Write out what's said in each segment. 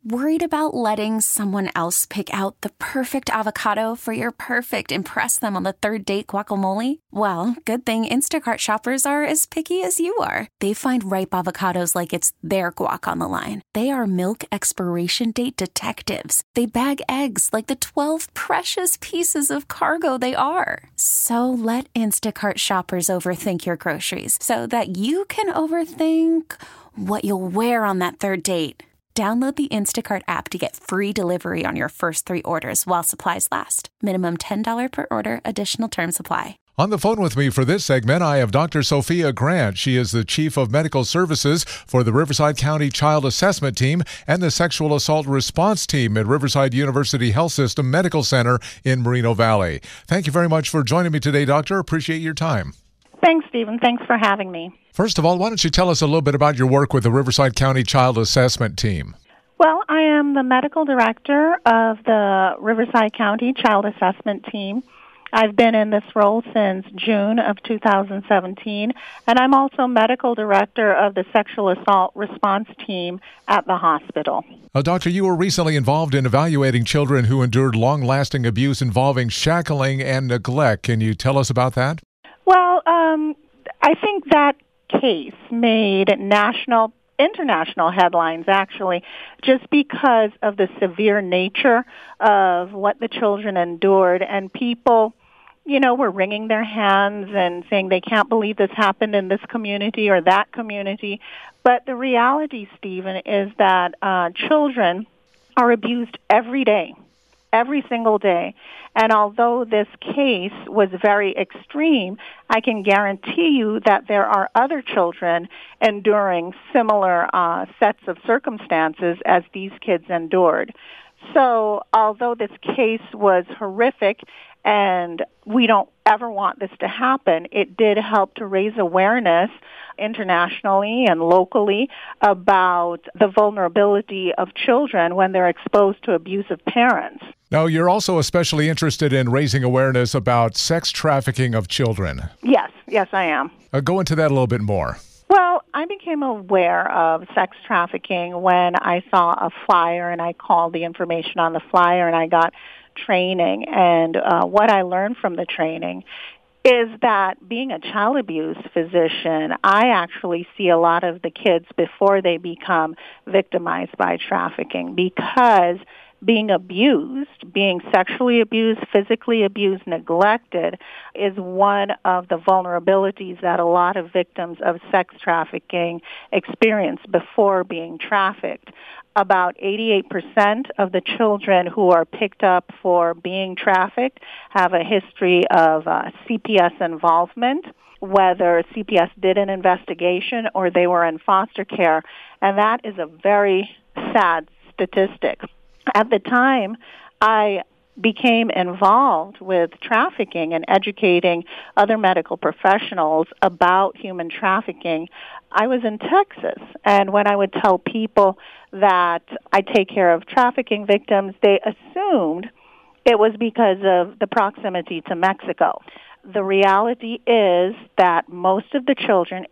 Worried about letting someone else pick out the perfect avocado for your perfect impress them on the third date guacamole? Well, good thing Instacart shoppers are as picky as you are. They find ripe avocados like it's their guac on the line. They are milk expiration date detectives. They bag eggs like the 12 precious pieces of cargo they are. So let Instacart shoppers overthink your groceries so that you can overthink what you'll wear on that third date. Download the Instacart app to get free delivery on your first 3 orders while supplies last. Minimum $10 per order. Additional terms apply. On the phone with me for this segment, I have Dr. Sophia Grant. She is the Chief of Medical Services for the Riverside County Child Assessment Team and the Sexual Assault Response Team at Riverside University Health System Medical Center in Moreno Valley. Thank you very much for joining me today, Doctor. Appreciate your time. Thanks, Stephen. Thanks for having me. First of all, why don't you tell us a little bit about your work with the Riverside County Child Assessment Team? Well, I am the medical director of the Riverside County Child Assessment Team. I've been in this role since June of 2017, and I'm also medical director of the Sexual Assault Response Team at the hospital. Doctor, you were recently involved in evaluating children who endured long-lasting abuse involving shackling and neglect. Can you tell us about that? Well, I think that case made international headlines, actually, just because of the severe nature of what the children endured. And people, were wringing their hands and saying they can't believe this happened in this community or that community. But the reality, Stephen, is that children are abused every day. Every single day. And although this case was very extreme, I can guarantee you that there are other children enduring similar sets of circumstances as these kids endured. So although this case was horrific and we don't ever want this to happen, it did help to raise awareness internationally and locally about the vulnerability of children when they're exposed to abusive parents. Now, you're also especially interested in raising awareness about sex trafficking of children. Yes, I am. Go into that a little bit more. Well, I became aware of sex trafficking when I saw a flyer, and I called the information on the flyer, and I got training. And what I learned from the training is that being a child abuse physician, I actually see a lot of the kids before they become victimized by trafficking, because being abused, being sexually abused, physically abused, neglected is one of the vulnerabilities that a lot of victims of sex trafficking experience before being trafficked. About 88% of the children who are picked up for being trafficked have a history of CPS involvement, whether CPS did an investigation or they were in foster care, and that is a very sad statistic. At the time, I became involved with trafficking and educating other medical professionals about human trafficking. I was in Texas, and when I would tell people that I take care of trafficking victims, they assumed it was because of the proximity to Mexico. The reality is that most of the children,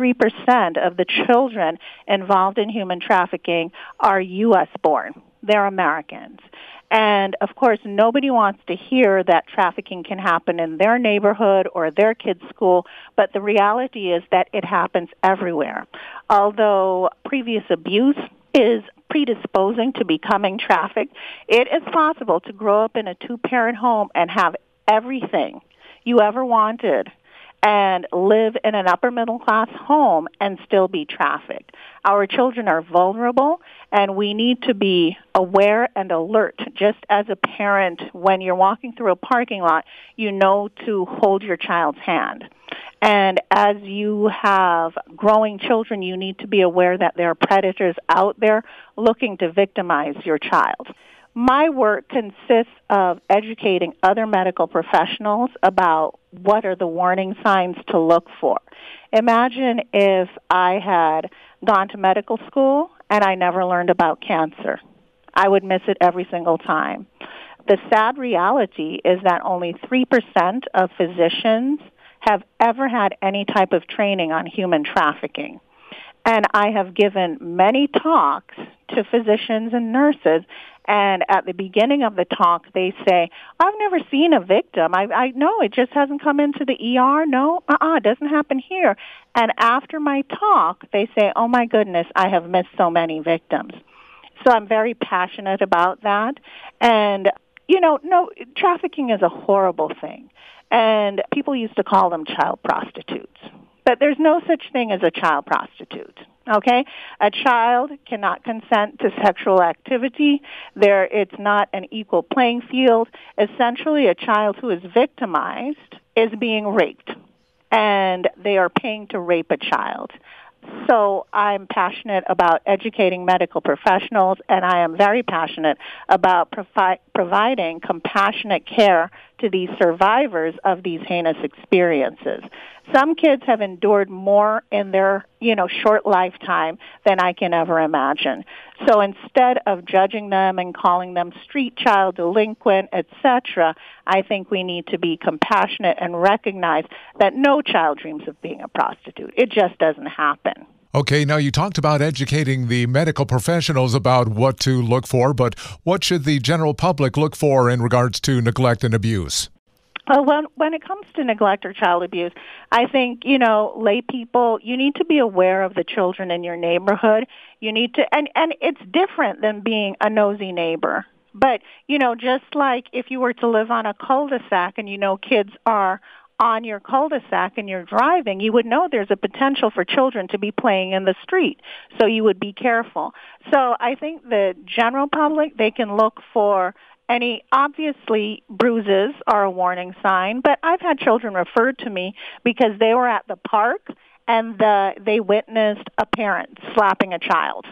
83% of the children involved in human trafficking, are U.S. born. They're Americans. And, of course, nobody wants to hear that trafficking can happen in their neighborhood or their kid's school, but the reality is that it happens everywhere. Although previous abuse is predisposing to becoming trafficked, it is possible to grow up in a 2-parent home and have everything you ever wanted and live in an upper-middle-class home and still be trafficked. Our children are vulnerable, and we need to be aware and alert. Just as a parent, when you're walking through a parking lot, you know to hold your child's hand. And as you have growing children, you need to be aware that there are predators out there looking to victimize your child. My work consists of educating other medical professionals about what are the warning signs to look for. Imagine if I had gone to medical school and I never learned about cancer. I would miss it every single time. The sad reality is that only 3% of physicians have ever had any type of training on human trafficking. And I have given many talks to physicians and nurses, and at the beginning of the talk, they say, I've never seen a victim. I know it just hasn't come into the ER. No, it doesn't happen here. And after my talk, they say, oh my goodness, I have missed so many victims. So I'm very passionate about that. And, no, trafficking is a horrible thing. And people used to call them child prostitutes. But there's no such thing as a child prostitute, okay? A child cannot consent to sexual activity. It's not an equal playing field. Essentially, a child who is victimized is being raped, and they are paying to rape a child. So I'm passionate about educating medical professionals, and I am very passionate about providing compassionate care to these survivors of these heinous experiences. Some kids have endured more in their, short lifetime than I can ever imagine. So instead of judging them and calling them street child, delinquent, etc., I think we need to be compassionate and recognize that no child dreams of being a prostitute. It just doesn't happen. Okay, now you talked about educating the medical professionals about what to look for, but what should the general public look for in regards to neglect and abuse? Well, when it comes to neglect or child abuse, I think, lay people, you need to be aware of the children in your neighborhood. You need to, and it's different than being a nosy neighbor. But, just like if you were to live on a cul-de-sac and kids are on your cul-de-sac and you're driving, you would know there's a potential for children to be playing in the street. So you would be careful. So I think the general public, they can look for obviously bruises are a warning sign, but I've had children referred to me because they were at the park and they witnessed a parent slapping a child.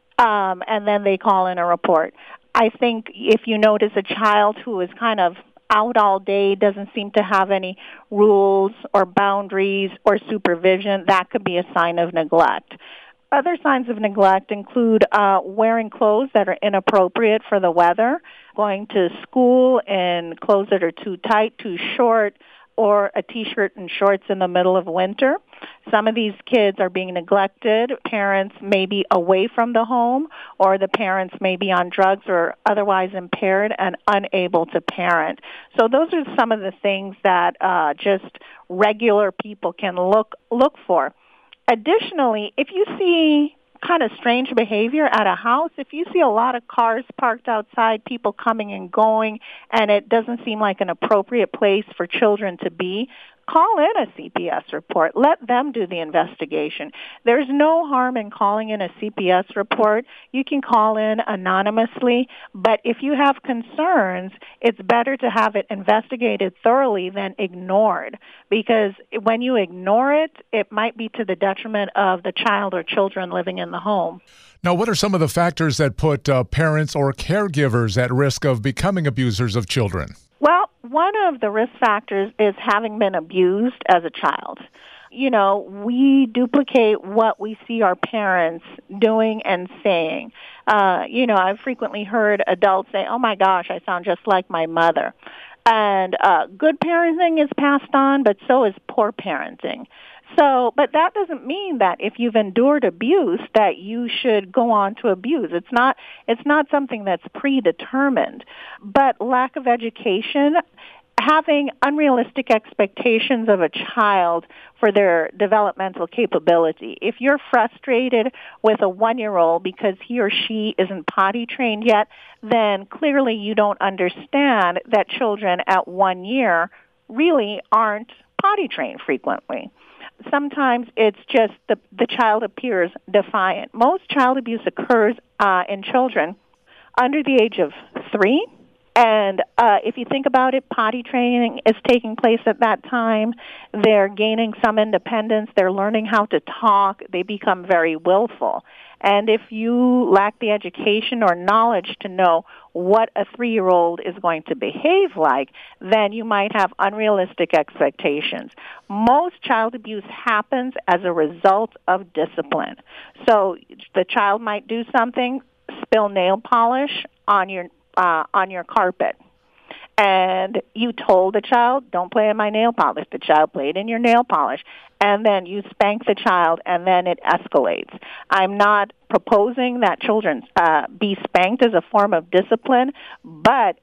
And then they call in a report. I think if you notice a child who is kind of out all day, doesn't seem to have any rules or boundaries or supervision, that could be a sign of neglect. Other signs of neglect include wearing clothes that are inappropriate for the weather, going to school in clothes that are too tight, too short, or a T-shirt and shorts in the middle of winter. Some of these kids are being neglected. Parents may be away from the home, or the parents may be on drugs or otherwise impaired and unable to parent. So those are some of the things that just regular people can look for. Additionally, if you see kind of strange behavior at a house, if you see a lot of cars parked outside, people coming and going, and it doesn't seem like an appropriate place for children to be, call in a CPS report. Let them do the investigation. There's no harm in calling in a CPS report. You can call in anonymously, but if you have concerns, it's better to have it investigated thoroughly than ignored, because when you ignore it, it might be to the detriment of the child or children living in the home. Now, what are some of the factors that put parents or caregivers at risk of becoming abusers of children? Well, one of the risk factors is having been abused as a child. We duplicate what we see our parents doing and saying. I've frequently heard adults say, oh my gosh, I sound just like my mother. And good parenting is passed on, but so is poor parenting. But that doesn't mean that if you've endured abuse that you should go on to abuse. It's not something that's predetermined. But lack of education, having unrealistic expectations of a child for their developmental capability. If you're frustrated with a 1-year-old because he or she isn't potty trained yet, then clearly you don't understand that children at 1 year really aren't potty trained frequently. Sometimes it's just the child appears defiant. Most child abuse occurs in children under the age of 3. And if you think about it, potty training is taking place at that time. They're gaining some independence. They're learning how to talk. They become very willful. And if you lack the education or knowledge to know what a 3-year-old is going to behave like, then you might have unrealistic expectations. Most child abuse happens as a result of discipline. So the child might do something, spill nail polish on your carpet. And you told the child, don't play in my nail polish. The child played in your nail polish. And then you spank the child, and then it escalates. I'm not proposing that children be spanked as a form of discipline, but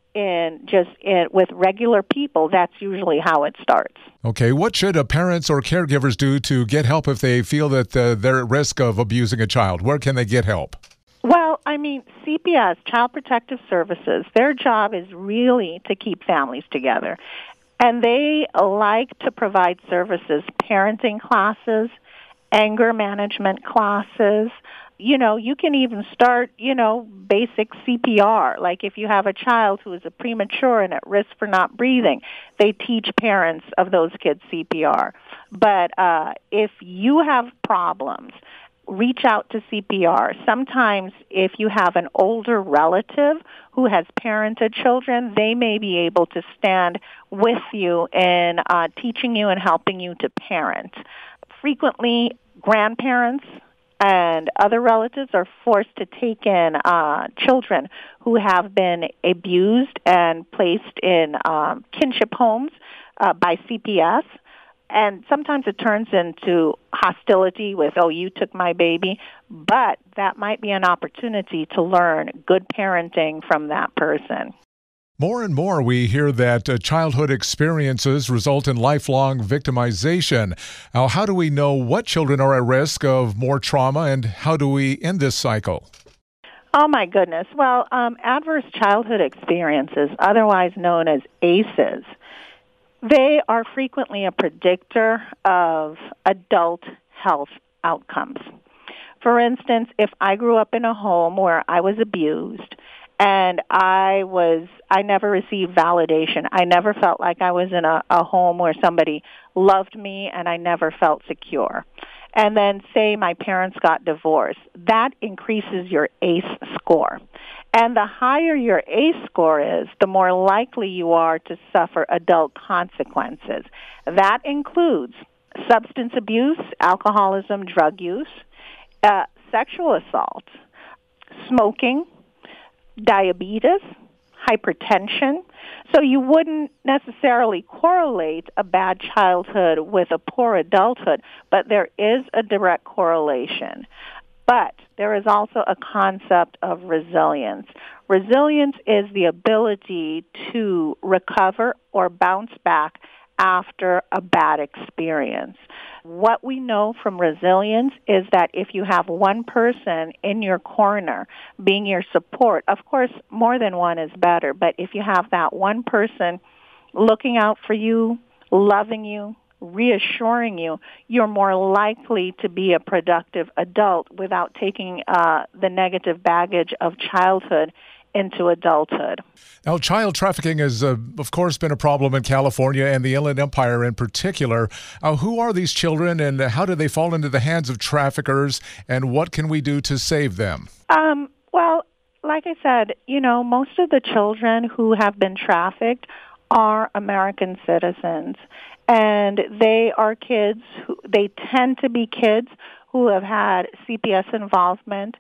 with regular people, that's usually how it starts. Okay, what should parents or caregivers do to get help if they feel that they're at risk of abusing a child? Where can they get help? Well, CPS, Child Protective Services, their job is really to keep families together. And they like to provide services, parenting classes, anger management classes. You can even start, basic CPR. Like if you have a child who is a premature and at risk for not breathing, they teach parents of those kids CPR. But if you have problems, reach out to CPR. Sometimes if you have an older relative who has parented children, they may be able to stand with you in teaching you and helping you to parent. Frequently, grandparents and other relatives are forced to take in children who have been abused and placed in kinship homes by CPS. And sometimes it turns into hostility with, oh, you took my baby. But that might be an opportunity to learn good parenting from that person. More and more we hear that childhood experiences result in lifelong victimization. Now, how do we know what children are at risk of more trauma, and how do we end this cycle? Oh, my goodness. Well, adverse childhood experiences, otherwise known as ACEs, they are frequently a predictor of adult health outcomes. For instance, if I grew up in a home where I was abused and I never received validation, I never felt like I was in a home where somebody loved me, and I never felt secure. And then say my parents got divorced, that increases your ACE score. And the higher your ACE score is, the more likely you are to suffer adult consequences. That includes substance abuse, alcoholism, drug use, sexual assault, smoking, diabetes, hypertension. So you wouldn't necessarily correlate a bad childhood with a poor adulthood, but there is a direct correlation. But there is also a concept of resilience. Resilience is the ability to recover or bounce back after a bad experience. What we know from resilience is that if you have one person in your corner being your support, of course, more than one is better, but if you have that one person looking out for you, loving you, reassuring you, you're more likely to be a productive adult without taking the negative baggage of childhood into adulthood. Now, child trafficking has, of course, been a problem in California and the Inland Empire in particular. Who are these children, and how do they fall into the hands of traffickers, and what can we do to save them? Well, like I said, most of the children who have been trafficked are American citizens. And they are they tend to be kids who have had CPS involvement.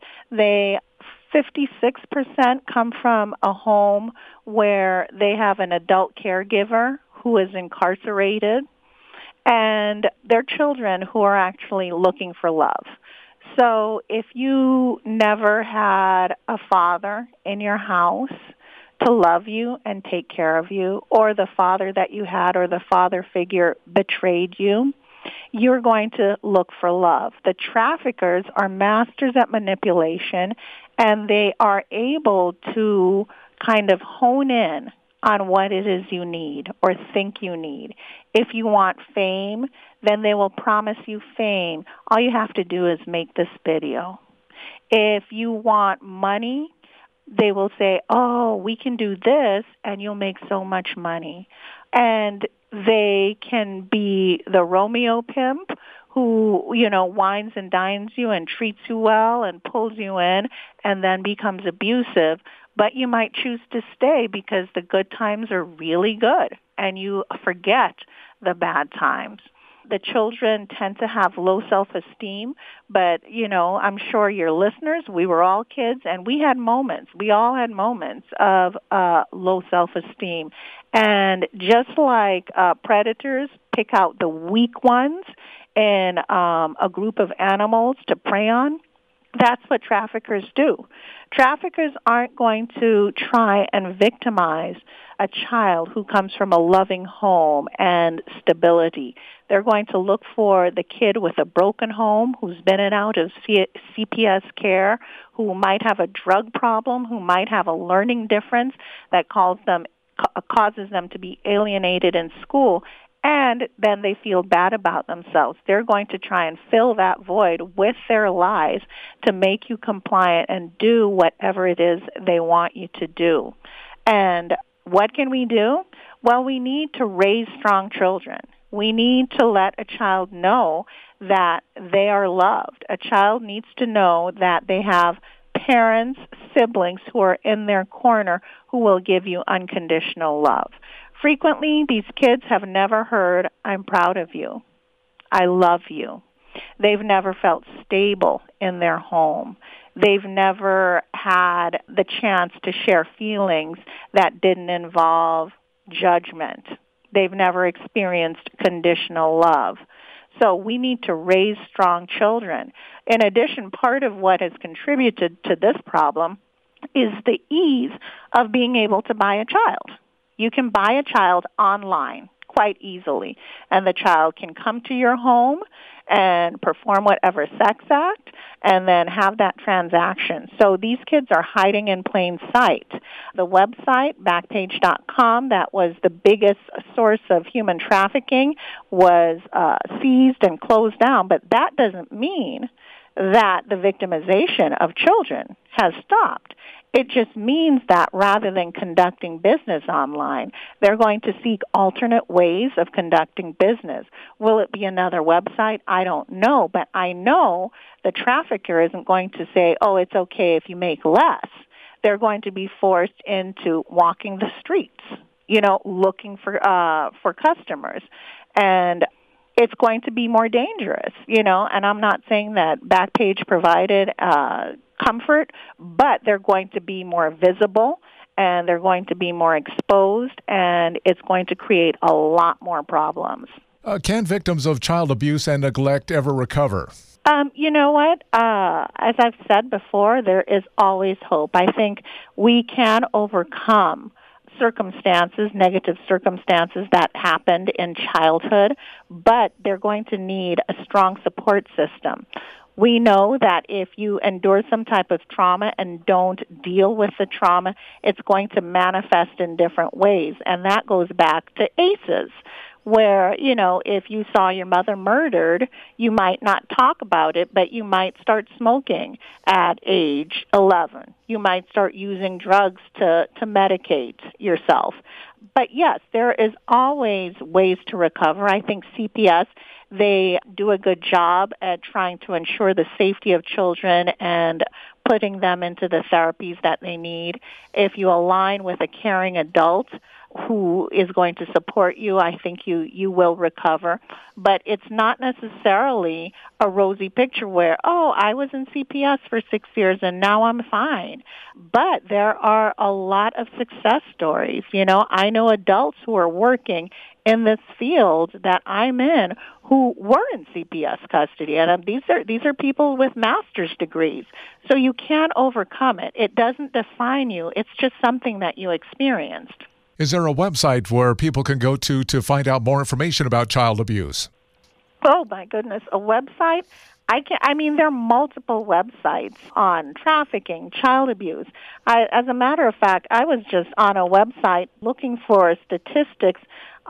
56% come from a home where they have an adult caregiver who is incarcerated, and they're children who are actually looking for love. So if you never had a father in your house to love you and take care of you, or the father that you had or the father figure betrayed you, you're going to look for love. The traffickers are masters at manipulation, and they are able to kind of hone in on what it is you need or think you need. If you want fame, then they will promise you fame. All you have to do is make this video. If you want money, they will say, oh, we can do this and you'll make so much money. And they can be the Romeo pimp who, wines and dines you and treats you well and pulls you in and then becomes abusive. But you might choose to stay because the good times are really good and you forget the bad times. the children tend to have low self-esteem, but, I'm sure your listeners, we were all kids, and we all had moments of low self-esteem. And just like predators pick out the weak ones in a group of animals to prey on, that's what traffickers do. Traffickers aren't going to try and victimize a child who comes from a loving home and stability. They're going to look for the kid with a broken home who's been in and out of CPS care, who might have a drug problem, who might have a learning difference that causes them to be alienated in school, and then they feel bad about themselves. They're going to try and fill that void with their lies to make you compliant and do whatever it is they want you to do. And what can we do? Well, we need to raise strong children. We need to let a child know that they are loved. A child needs to know that they have parents, siblings who are in their corner who will give you unconditional love. Frequently, these kids have never heard, "I'm proud of you. I love you." They've never felt stable in their home. They've never had the chance to share feelings that didn't involve judgment. They've never experienced conditional love. So we need to raise strong children. In addition, part of what has contributed to this problem is the ease of being able to buy a child. You can buy a child online quite easily, and the child can come to your home and perform whatever sex act and then have that transaction. So these kids are hiding in plain sight. The website, Backpage.com, that was the biggest source of human trafficking, was seized and closed down, but that doesn't mean that the victimization of children has stopped. It just means that rather than conducting business online, they're going to seek alternate ways of conducting business. Will it be another website? I don't know, but I know the trafficker isn't going to say, "Oh, it's okay if you make less." They're going to be forced into walking the streets, looking for customers. And it's going to be more dangerous, and I'm not saying that Backpage provided comfort, but they're going to be more visible and they're going to be more exposed, and it's going to create a lot more problems. Can victims of child abuse and neglect ever recover? You know what? As I've said before, there is always hope. I think we can overcome negative circumstances that happened in childhood, but they're going to need a strong support system. We know that if you endure some type of trauma and don't deal with the trauma, it's going to manifest in different ways. And that goes back to ACEs, where, if you saw your mother murdered, you might not talk about it, but you might start smoking at age 11. You might start using drugs to medicate yourself. But yes, there is always ways to recover. I think CPS, they do a good job at trying to ensure the safety of children and putting them into the therapies that they need. If you align with a caring adult who is going to support you, I think you will recover. But it's not necessarily a rosy picture where, I was in CPS for 6 years and now I'm fine. But there are a lot of success stories. I know adults who are working in this field that I'm in who were in CPS custody, and these are people with master's degrees. So you can overcome it. It doesn't define you. It's just something that you experienced. Is there a website where people can go to find out more information about child abuse? Oh, my goodness. A website? There are multiple websites on trafficking, child abuse. As a matter of fact, I was just on a website looking for statistics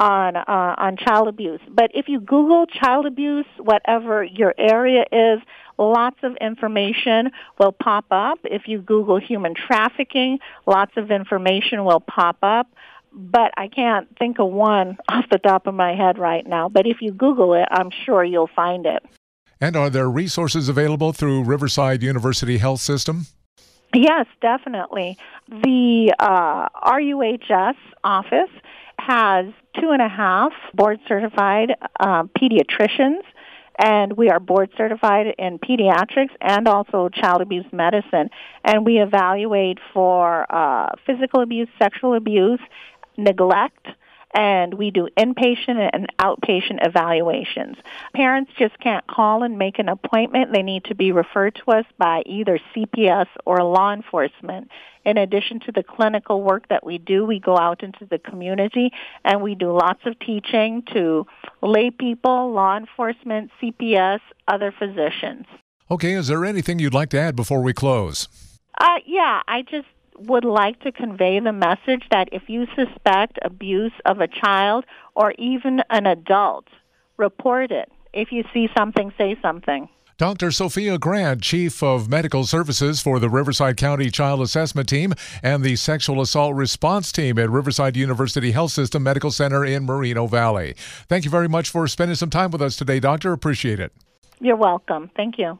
on child abuse. But if you Google child abuse, whatever your area is, lots of information will pop up. If you Google human trafficking, lots of information will pop up. But I can't think of one off the top of my head right now. But if you Google it, I'm sure you'll find it. And are there resources available through Riverside University Health System? Yes, definitely. The RUHS office has 2.5 board-certified pediatricians, and we are board-certified in pediatrics and also child abuse medicine. And we evaluate for physical abuse, sexual abuse, neglect, and we do inpatient and outpatient evaluations. Parents just can't call and make an appointment. They need to be referred to us by either CPS or law enforcement. In addition to the clinical work that we do, we go out into the community and we do lots of teaching to lay people, law enforcement, CPS, other physicians. Okay, is there anything you'd like to add before we close? I just would like to convey the message that if you suspect abuse of a child or even an adult, report it. If you see something, say something. Dr. Sophia Grant, Chief of Medical Services for the Riverside County Child Assessment Team and the Sexual Assault Response Team at Riverside University Health System Medical Center in Moreno Valley. Thank you very much for spending some time with us today, Doctor. Appreciate it. You're welcome. Thank you.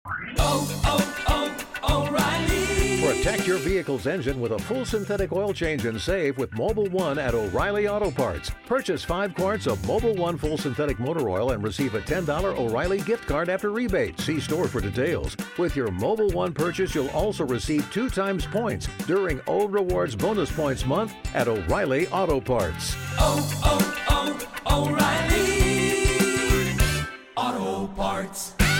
O'Reilly. Protect your vehicle's engine with a full synthetic oil change and save with Mobil 1 at O'Reilly Auto Parts. Purchase 5 quarts of Mobil 1 full synthetic motor oil and receive a $10 O'Reilly gift card after rebate. See store for details. With your Mobil 1 purchase, you'll also receive 2 times points during Old Rewards Bonus Points Month at O'Reilly Auto Parts. O'Reilly Auto Parts.